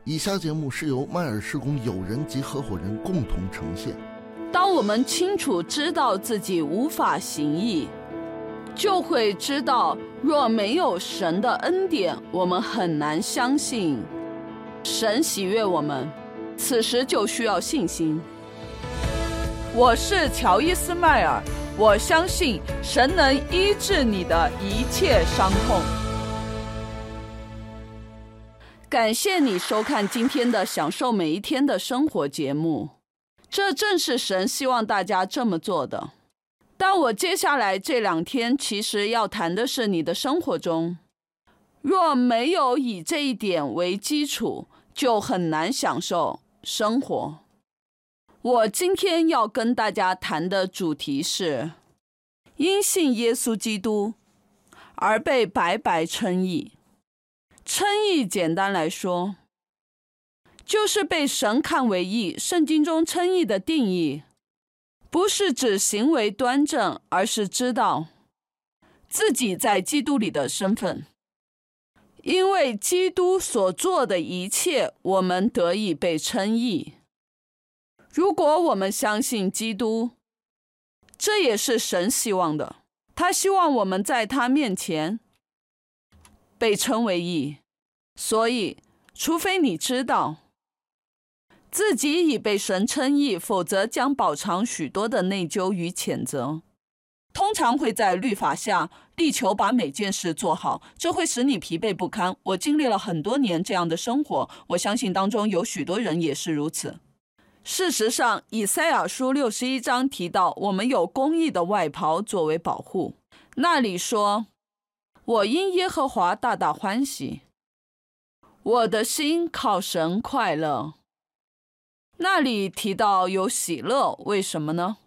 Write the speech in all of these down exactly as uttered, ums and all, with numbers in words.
以下节目是由麦尔事工友人及合伙人共同呈现。 当我们清楚知道自己无法行义，就会知道若没有神的恩典，我们很难相信神喜悦我们，此时就需要信心。我是乔伊斯麦尔，我相信神能医治你的一切伤痛。感谢你收看今天的享受每一天的生活节目，这正是神希望大家这么做的。但我接下来这两天其实要谈的是你的生活中，若没有以这一点为基础，就很难享受生活。我今天要跟大家谈的主题是因信耶稣基督而被白白称义。称义简单来说，就是被神看为义。圣经中称义的定义，不是指行为端正，而是知道自己在基督里的身份。因为基督所做的一切，我们得以被称义。如果我们相信基督，这也是神希望的。他希望我们在他面前被称为义。所以除非你知道自己已被神称义，否则将饱尝许多的内疚与谴责。通常会在律法下力求把每件事做好，这会使你疲惫不堪。我经历了很多年这样的生活，我相信当中有许多人也是如此。事实上，以赛亚书六十一章提到，我们有公义的外袍作为保护。那里说，我因耶和华大大欢喜，我的心靠神快乐。那里提到有喜乐，为什么呢？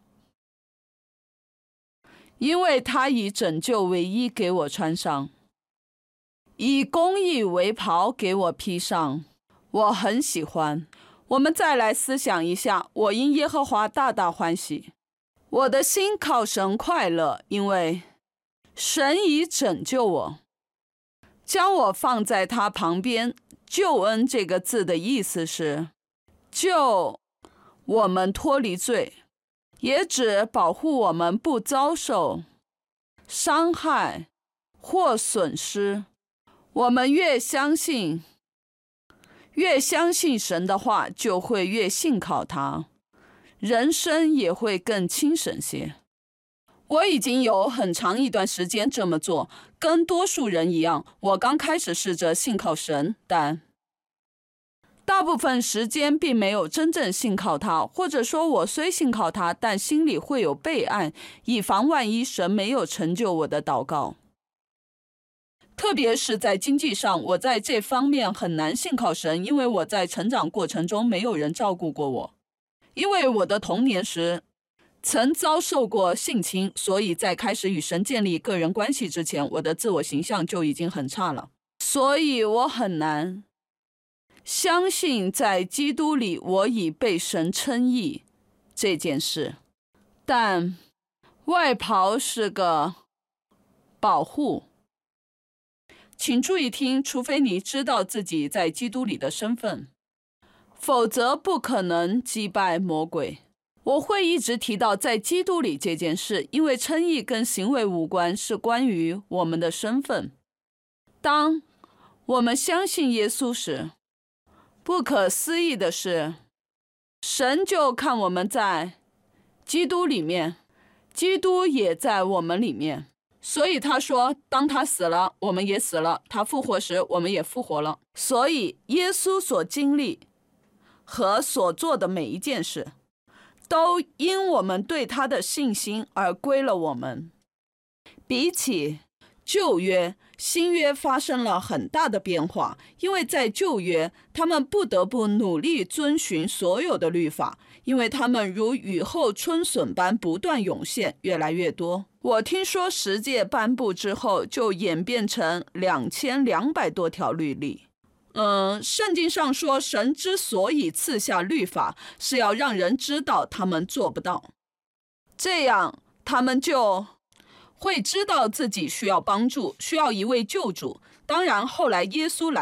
因为他以拯救为衣给我穿上，以公义为袍给我披上，我很喜欢。我们再来思想一下，我因耶和华大大欢喜，我的心靠神快乐，因为神已拯救我，将我放在他旁边。救恩这个字的意思是救我们脱离罪，也指保护我们不遭受伤害或损失。我们越相信越相信神的话，就会越信靠他，人生也会更轻省些。我已经有很长一段时间这么做，跟多数人一样，我刚开始试着信靠神，但大部分时间并没有真正信靠他，或者说我虽信靠他，但心里会有备案，以防万一神没有成就我的祷告。特别是在经济上，我在这方面很难信靠神，因为我在成长过程中没有人照顾过我。因为我的童年时曾遭受过性侵，所以在开始与神建立个人关系之前，我的自我形象就已经很差了。所以我很难相信在基督里我已被神称义这件事。但外袍是个保护。请注意听，除非你知道自己在基督里的身份，否则不可能击败魔鬼。我会一直提到在基督里这件事，因为称义跟行为无关，是关于我们的身份。当我们相信耶稣时，不可思议的是，神就看我们在基督里面，基督也在我们里面。所以他说，当他死了，我们也死了；他复活时，我们也复活了。所以耶稣所经历和所做的每一件事，都因我们对他的信心而归了我们。比起旧约，新约发生了很大的变化，因为在旧约，他们不得不努力遵循所有的律法，因为他们如雨后春笋般不断涌现，越来越多。我听说十诫颁布之后，就演变成两千两百多条律例。嗯，圣经上说，神之所以赐下律法，是要让人知道他们做不到，这样他们就会知道自己需要帮助，需要一位救主。当然后来耶稣来了，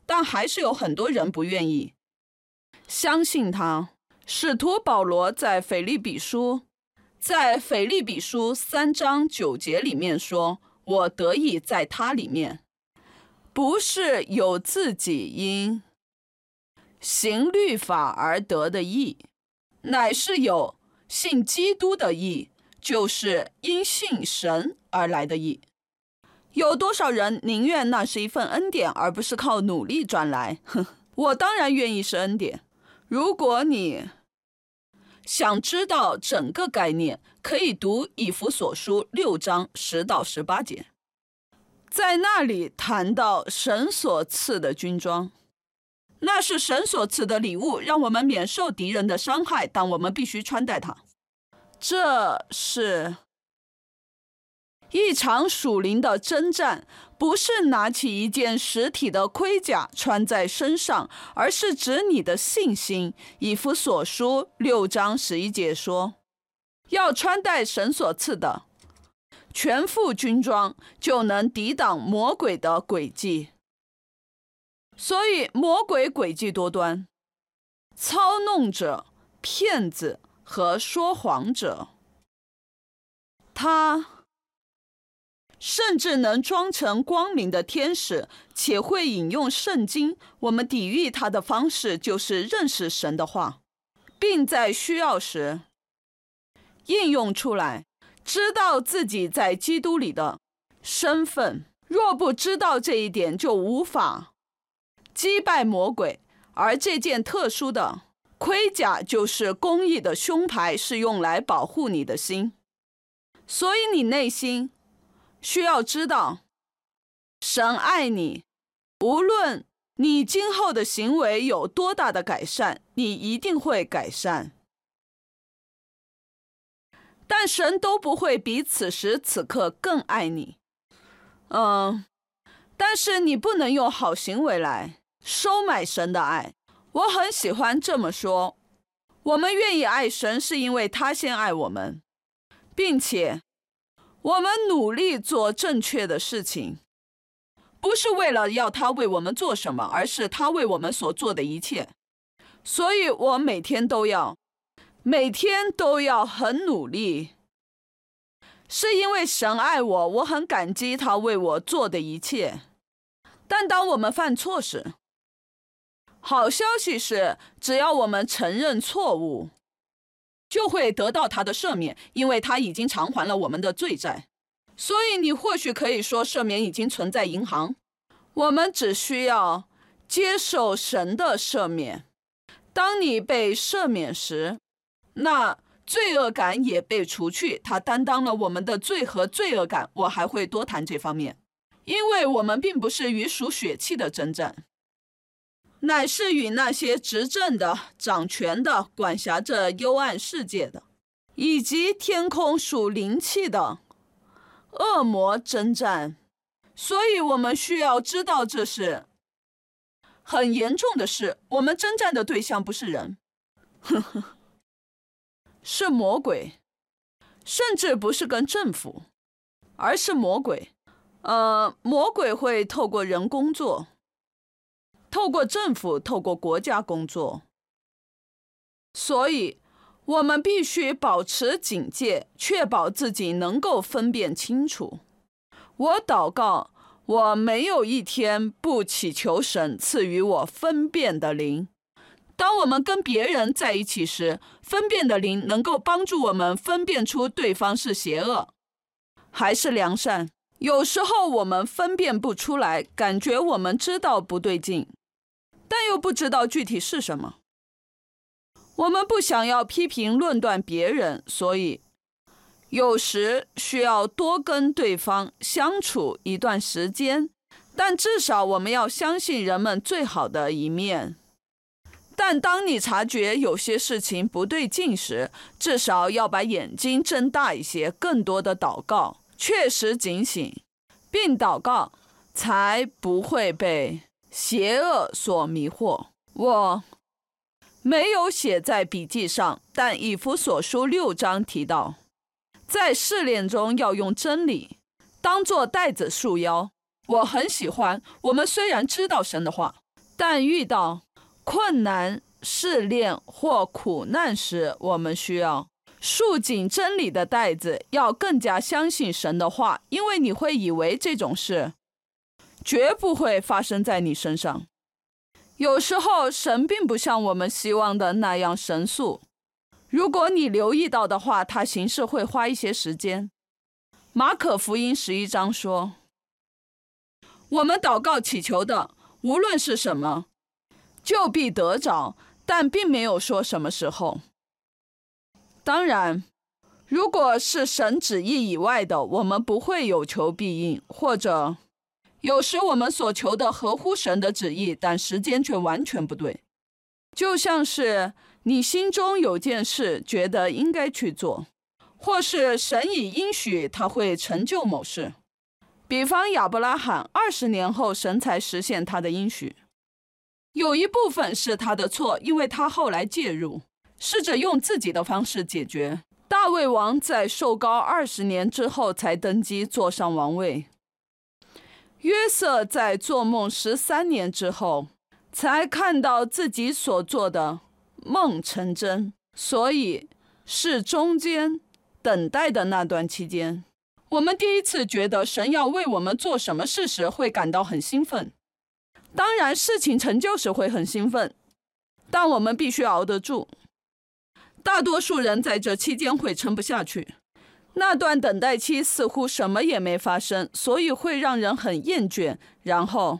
但还是有很多人不愿意相信他。使徒保罗在腓立比书在腓立比书三章九节里面说，我得以在他里面，不是有自己因行律法而得的义，乃是有信基督的义，就是因信神而来的义。有多少人宁愿那是一份恩典，而不是靠努力赚来？我当然愿意是恩典。如果你想知道整个概念，可以读以弗所书六章十到十八节，在那里谈到神所赐的军装，那是神所赐的礼物，让我们免受敌人的伤害，但我们必须穿戴它。这是一场属灵的征战，不是拿起一件实体的盔甲穿在身上，而是指你的信心。以弗所书六章十一节说，要穿戴神所赐的全副军装，就能抵挡魔鬼的诡计。所以魔鬼诡计多端，操弄者、骗子和说谎者，他甚至能装成光明的天使，且会引用圣经。我们抵御他的方式就是认识神的话，并在需要时应用出来，知道自己在基督里的身份。若不知道这一点，就无法击败魔鬼。而这件特殊的盔甲就是公义的胸牌，是用来保护你的心。所以你内心需要知道，神爱你，无论你今后的行为有多大的改善，你一定会改善。但神都不会比此时此刻更爱你。嗯，但是你不能用好行为来收买神的爱。我很喜欢这么说，我们愿意爱神，是因为他先爱我们，并且我们努力做正确的事情，不是为了要他为我们做什么，而是他为我们所做的一切。所以我每天都要每天都要很努力，是因为神爱我，我很感激他为我做的一切。但当我们犯错时，好消息是，只要我们承认错误，就会得到他的赦免，因为他已经偿还了我们的罪债。所以你或许可以说，赦免已经存在银行，我们只需要接受神的赦免。当你被赦免时，那罪恶感也被除去，他担当了我们的罪和罪恶感。我还会多谈这方面，因为我们并不是与属血气的征战，乃是与那些执政的、掌权的、管辖着幽暗世界的，以及天空属灵气的恶魔征战。所以我们需要知道，这是很严重的事。我们征战的对象不是人，呵呵，是魔鬼，甚至不是跟政府，而是魔鬼。呃，魔鬼会透过人工作，透过政府，透过国家工作。所以我们必须保持警戒，确保自己能够分辨清楚。我祷告，我没有一天不祈求神赐予我分辨的灵。当我们跟别人在一起时，分辨的灵能够帮助我们分辨出对方是邪恶还是良善。有时候我们分辨不出来，感觉我们知道不对劲，但又不知道具体是什么。我们不想要批评论断别人，所以有时需要多跟对方相处一段时间，但至少我们要相信人们最好的一面。但当你察觉有些事情不对劲时，至少要把眼睛睁大一些，更多的祷告，确实警醒，并祷告，才不会被邪恶所迷惑。我没有写在笔记上，但以弗所书六章提到，在试炼中要用真理当作带子束腰。我很喜欢，我们虽然知道神的话， 但遇到困难、试炼或苦难时，我们需要束紧真理的带子，要更加相信神的话，因为你会以为这种事绝不会发生在你身上。有时候神并不像我们希望的那样神速，如果你留意到的话，他行事会花一些时间。马可福音十一章说，我们祷告祈求的无论是什么，就必得着，但并没有说什么时候。当然，如果是神旨意以外的，我们不会有求必应，或者有时我们所求的合乎神的旨意，但时间却完全不对。就像是你心中有件事觉得应该去做，或是神已应许他会成就某事。比方亚伯拉罕二十年后神才实现他的应许，有一部分是他的错，因为他后来介入，试着用自己的方式解决。大卫王在受膏二十年之后才登基坐上王位，约瑟在做梦十三年之后才看到自己所做的梦成真，所以是中间等待的那段期间，我们第一次觉得神要为我们做什么事时会感到很兴奋。当然事情成就时会很兴奋，但我们必须熬得住。大多数人在这期间会撑不下去，那段等待期似乎什么也没发生，所以会让人很厌倦。然后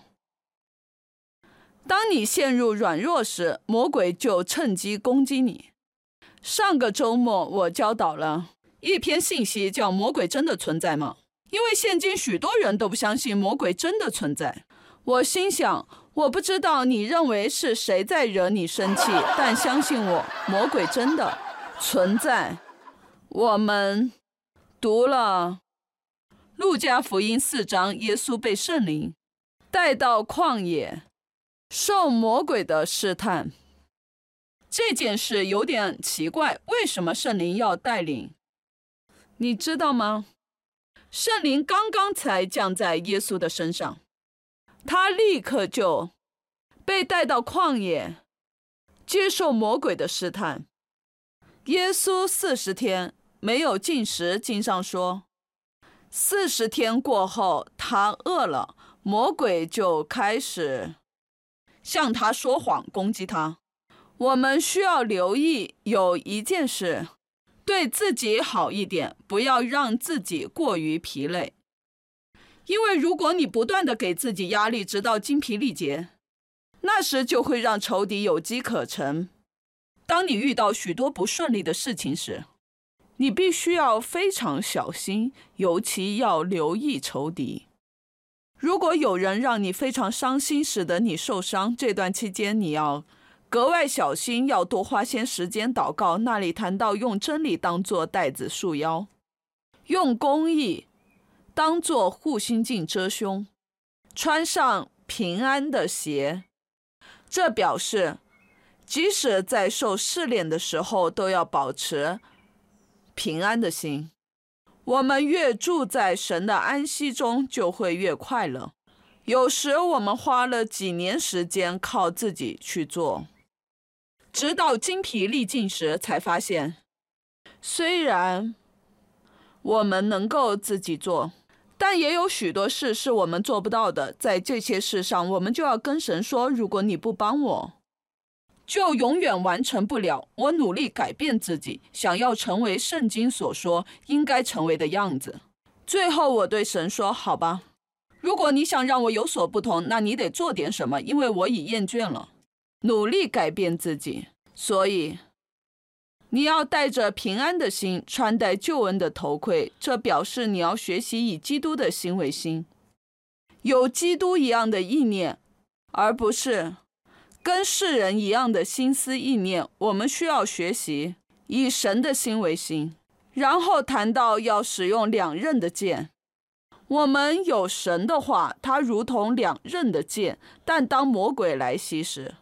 当你陷入软弱时，魔鬼就趁机攻击你。上个周末我教导了一篇信息，叫魔鬼真的存在吗？因为现今许多人都不相信魔鬼真的存在。我心想，我不知道你认为是谁在惹你生气，但相信我，魔鬼真的存在。我们读了路加福音四章，耶稣被圣灵带到旷野受魔鬼的试探。这件事有点奇怪，为什么圣灵要带领？你知道吗？圣灵刚刚才降在耶稣的身上，他立刻就被带到旷野接受魔鬼的试探。耶稣四十天没有进食，经上说四十天过后他饿了，魔鬼就开始向他说谎，攻击他。我们需要留意有一件事，对自己好一点，不要让自己过于疲累。因为如果你不断的给自己压力直到精疲力竭，那时就会让仇敌有机可乘。当你遇到许多不顺利的事情时，你必须要非常小心，尤其要留意仇敌。如果有人让你非常伤心，使得你受伤，这段期间你要格外小心，要多花些时间祷告。那里谈到用真理当作带子束腰，用公义当作护心镜遮胸，穿上平安的鞋。这表示即使在受试炼的时候都要保持平安的心。我们越住在神的安息中，就会越快乐。有时我们花了几年时间靠自己去做，直到精疲力尽时才发现，虽然我们能够自己做，但也有许多事是我们做不到的。在这些事上，我们就要跟神说，如果你不帮我，就永远完成不了。我努力改变自己，想要成为圣经所说应该成为的样子。最后我对神说，好吧，如果你想让我有所不同，那你得做点什么，因为我已厌倦了努力改变自己。所以你要带着平安的心，穿戴救恩的头盔，这表示你要学习以基督的心为心，有基督一样的意念，而不是跟世人一样的心思意念。我们需要学习以神的心为心。然后谈到要使用两刃的剑，我们有神的话，它如同两刃的剑，但当魔鬼来袭时，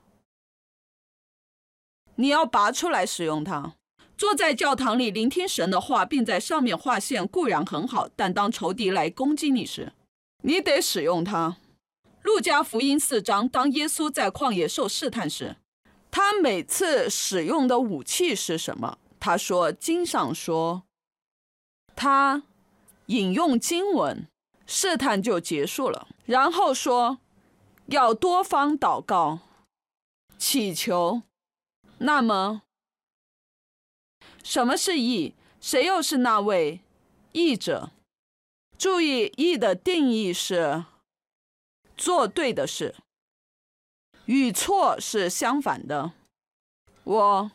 你要拔出来使用它。坐在教堂里聆听神的话，并在上面划线固然很好，但当仇敌来攻击你时，你得使用它。 路加福音四章，当耶稣在旷野受试探时，他每次使用的武器是什么？他说，经上说，他引用经文，试探就结束了。然后说，要多方祷告，祈求。那么，什么是义？谁又是那位义者？注意，义的定义是做对的事，与错是相反的。我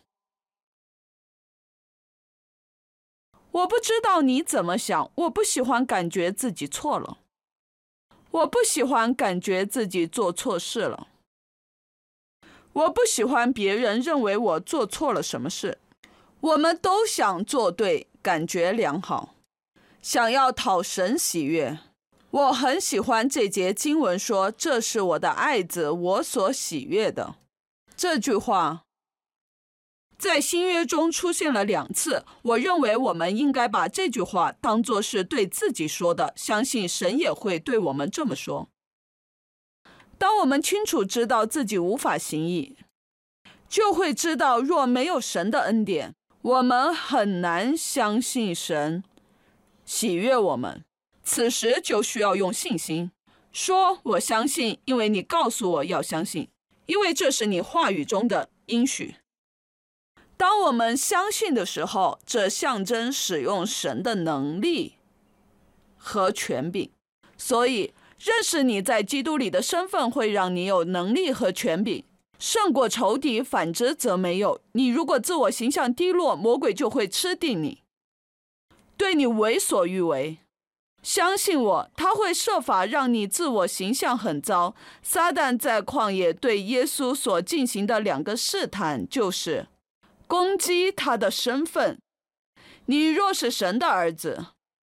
我不知道你怎么想，我不喜欢感觉自己错了，我不喜欢感觉自己做错事了，我不喜欢别人认为我做错了什么事。我们都想做对，感觉良好，想要讨神喜悦。我很喜欢这节经文说，这是我的爱子，我所喜悦的。这句话在新约中出现了两次，我认为我们应该把这句话当作是对自己说的，相信神也会对我们这么说。当我们清楚知道自己无法行义，就会知道若没有神的恩典，我们很难相信神喜悦我们。此时就需要用信心说，我相信，因为你告诉我要相信，因为这是你话语中的应许。当我们相信的时候，这象征使用神的能力和权柄。所以认识你在基督里的身份会让你有能力和权柄，胜过仇敌，反之则没有。你如果自我形象低落，魔鬼就会吃定你，对你为所欲为。相信我，他会设法让你自我形象很糟。撒旦在旷野对耶稣所进行的两个试探，就是攻击他的身份。你若是神的儿子，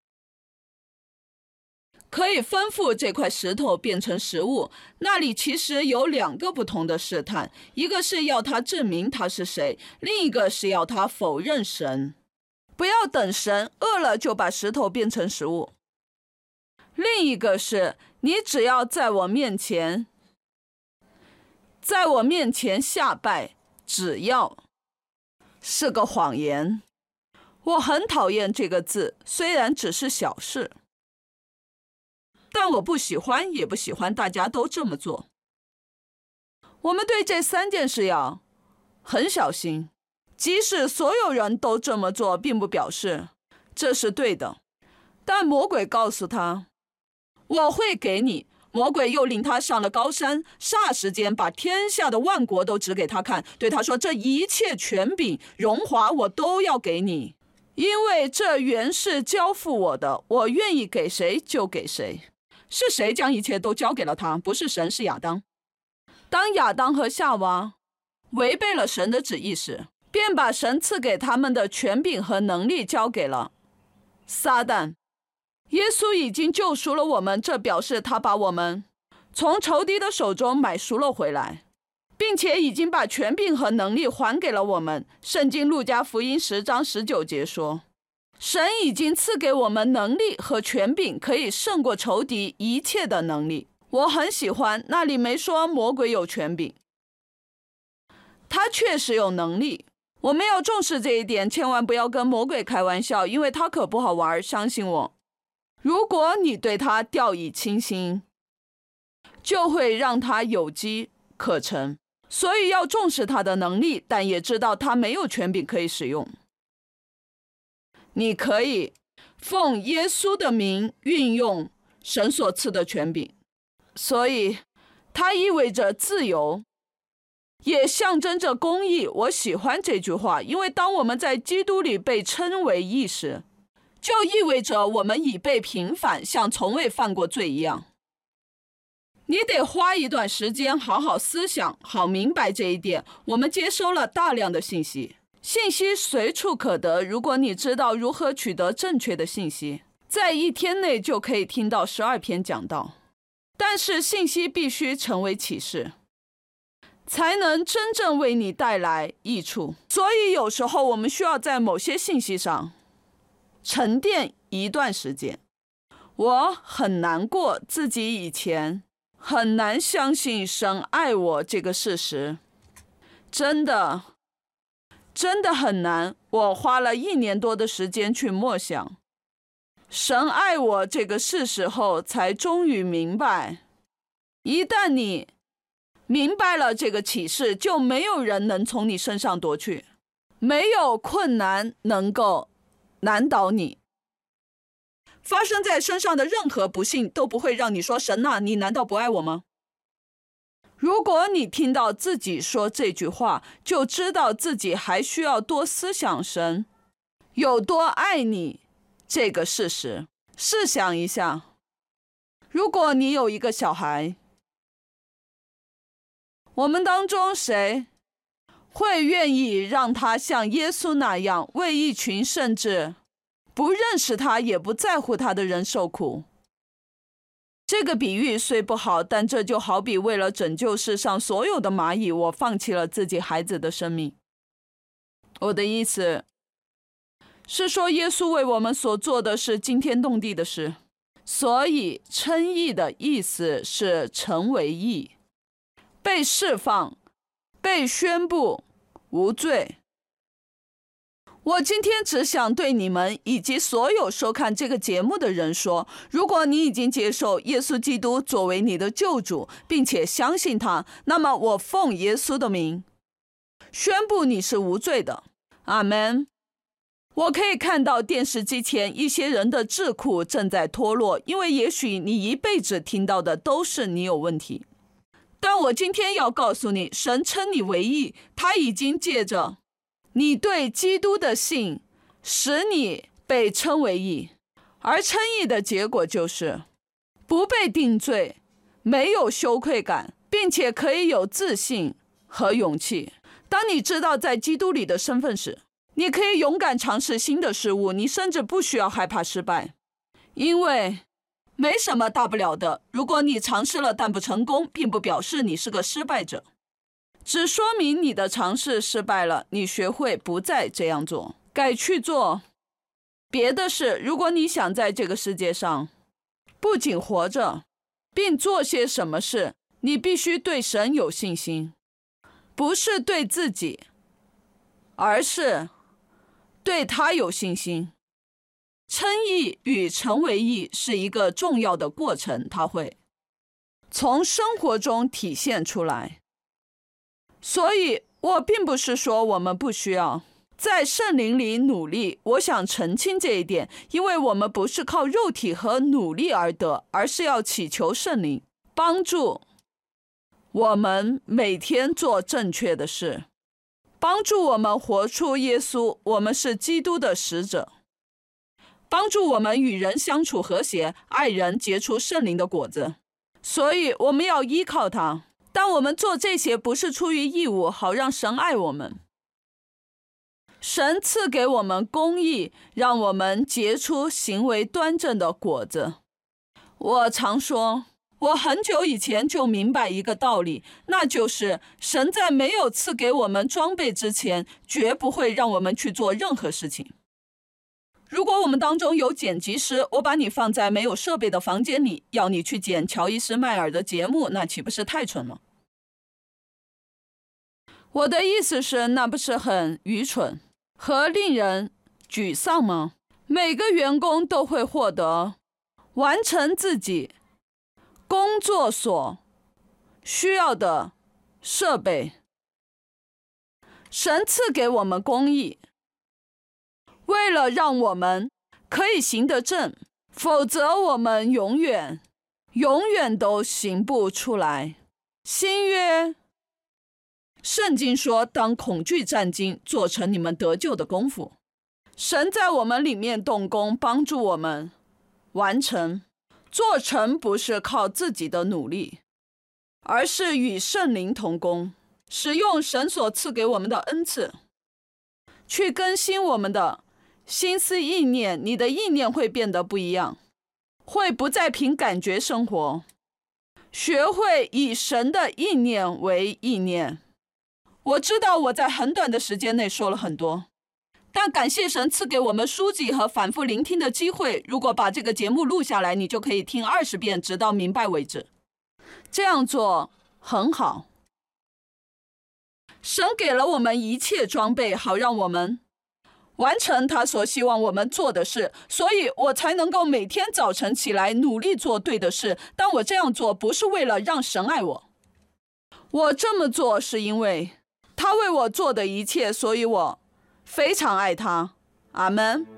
可以吩咐这块石头变成食物。那里其实有两个不同的试探，一个是要他证明他是谁，另一个是要他否认神。不要等神饿了就把石头变成食物。另一个是，你只要在我面前，在我面前下拜，只要是个谎言。我很讨厌这个字，虽然只是小事，但我不喜欢，也不喜欢大家都这么做。我们对这三件事要很小心，即使所有人都这么做，并不表示这是对的。但魔鬼告诉他，我会给你。魔鬼又领他上了高山，霎时间把天下的万国都指给他看，对他说，这一切权柄荣华我都要给你，因为这原是交付我的，我愿意给谁就给谁。是谁将一切都交给了他？不是神，是亚当。当亚当和夏娃违背了神的旨意时，便把神赐给他们的权柄和能力交给了撒旦。耶稣已经救赎了我们，这表示他把我们从仇敌的手中买赎了回来，并且已经把权柄和能力还给了我们。圣经路加福音十章十九节说，神已经赐给我们能力和权柄，可以胜过仇敌一切的能力。我很喜欢那里没说魔鬼有权柄，他确实有能力。我们要重视这一点，千万不要跟魔鬼开玩笑，因为他可不好玩，相信我。如果你对他掉以轻心，就会让他有机可乘。所以要重视他的能力，但也知道他没有权柄可以使用。你可以奉耶稣的名运用神所赐的权柄，所以它意味着自由，也象征着公义。我喜欢这句话，因为当我们在基督里被称为义时，就意味着我们已被平反，像从未犯过罪一样。你得花一段时间好好思想，好明白这一点。我们接收了大量的信息，信息随处可得。如果你知道如何取得正确的信息，在一天内就可以听到十二篇讲道。但是信息必须成为启示，才能真正为你带来益处。所以有时候我们需要在某些信息上沉淀一段时间。我很难过自己以前很难相信神爱我这个事实，真的，真的很难。我花了一年多的时间去默想神爱我这个事实后，才终于明白，一旦你明白了这个启示，就没有人能从你身上夺去，没有困难能够难倒你。发生在身上的任何不幸都不会让你说，神啊，你难道不爱我吗？如果你听到自己说这句话，就知道自己还需要多思想神有多爱你这个事实。试想一下，如果你有一个小孩，我们当中谁会愿意让他像耶稣那样为一群甚至不认识他也不在乎他的人受苦？这个比喻虽不好，但这就好比为了拯救世上所有的蚂蚁，我放弃了自己孩子的生命。我的意思是说，耶稣为我们所做的是惊天动地的事。所以称义的意思是成为义，被释放，被宣布无罪。我今天只想对你们以及所有收看这个节目的人说，如果你已经接受耶稣基督作为你的救主，并且相信他，那么我奉耶稣的名宣布你是无罪的。阿们。我可以看到电视机前一些人的智库正在脱落，因为也许你一辈子听到的都是你有问题。但我今天要告诉你，神称你为义，他已经借着你对基督的信使你被称为义，而称义的结果就是不被定罪，没有羞愧感，并且可以有自信和勇气。当你知道在基督里的身份时，你可以勇敢尝试新的事物，你甚至不需要害怕失败，因为没什么大不了的。如果你尝试了但不成功，并不表示你是个失败者，只说明你的尝试失败了，你学会不再这样做，改去做别的事。如果你想在这个世界上不仅活着，并做些什么事，你必须对神有信心，不是对自己，而是对他有信心。称义与成为义是一个重要的过程，它会从生活中体现出来。所以我并不是说我们不需要在圣灵里努力，我想澄清这一点，因为我们不是靠肉体和努力而得，而是要祈求圣灵帮助我们每天做正确的事，帮助我们活出耶稣，我们是基督的使者，帮助我们与人相处和谐，爱人，结出圣灵的果子。所以我们要依靠他，但我们做这些不是出于义务，好让神爱我们。神赐给我们公义，让我们结出行为端正的果子。我常说，我很久以前就明白一个道理，那就是神在没有赐给我们装备之前，绝不会让我们去做任何事情。如果我们当中有剪辑师，我把你放在没有设备的房间里，要你去剪乔伊斯迈尔的节目，那岂不是太蠢了？我的意思是，那不是很愚蠢和令人沮丧吗？每个员工都会获得完成自己工作所需要的设备。神赐给我们公义，为了让我们可以行得正，否则我们永远永远都行不出来。新约圣经说，当恐惧战惊，做成你们得救的功夫。神在我们里面动工，帮助我们完成。做成不是靠自己的努力，而是与圣灵同工，使用神所赐给我们的恩赐，去更新我们的心思意念。你的意念会变得不一样，会不再凭感觉生活，学会以神的意念为意念。我知道我在很短的时间内说了很多，但感谢神赐给我们书籍和反复聆听的机会。如果把这个节目录下来，你就可以听二十遍，直到明白为止。 这样做很好。神给了我们一切装备，好让我们完成他所希望我们做的事，所以我才能够每天早晨起来努力做对的事。但我这样做不是为了让神爱我，我这么做是因为他为我做的一切，所以我非常爱他。阿们。